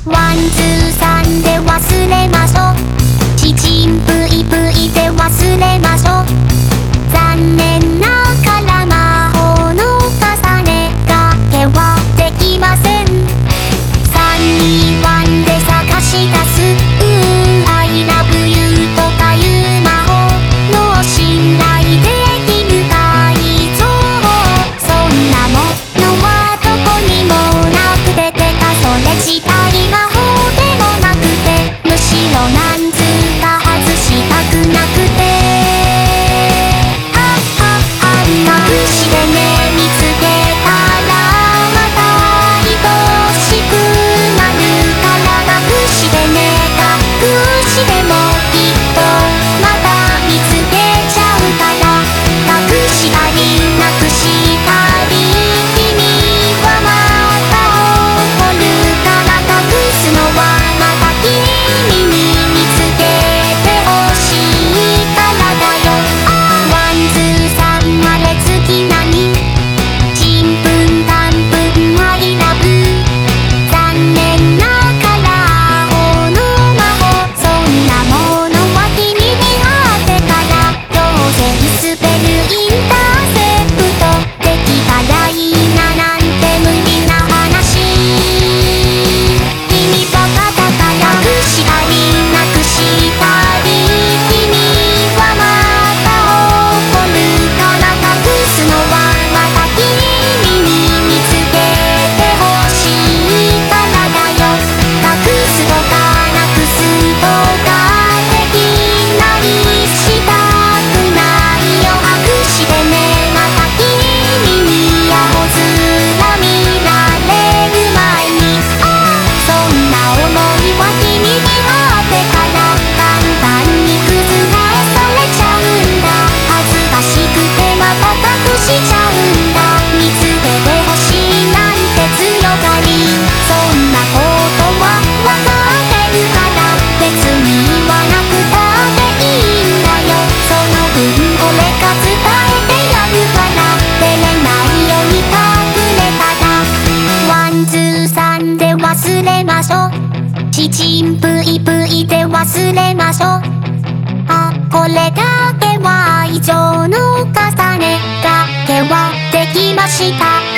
ワンツーさんで忘れましょう。ちちんぷいぷいで忘れましょう。残念ながら魔法の重ねがけはできません。321で探し出すI love you とかいう魔法の信頼できる改造。そんなものはどこにもなくててかそれ自体魔法でもなくて、むしろなんつうか外したくなくて隠してね見つけたらまた愛しくなるから隠してね隠してもきっとまた見つけちゃうから隠したりなくしたり君はまた怒るから隠すのはまた君に見つけてほしいからだよ。ワンツーさんあれ好きなにちんぷんかんぷんI love残念ながら魔法の魔法そんなものは君にあってからどうせスペルインターセプトできたらいいななんて無理な話。君バカだから隠したりなくしたり君はまた怒るから隠すのはまた君に見つけてほしいからだよ。隠すとかなくすとかできないしたくないよ。隠してねまた君に青空見られる前にそんな想いは君にあってから簡単に覆されちゃうんだ。恥ずかしくてまた隠しちゃうんだ。見つけてほしいなんて強がりそんなことはわかってるから別に言わなくたっていいんだよ。その分俺が伝えてやるから照れないように隠れたらワンツーさんで忘れましょう。ちちんぷいぷいで忘れましょう。これだけは愛情の重ねだけはできました。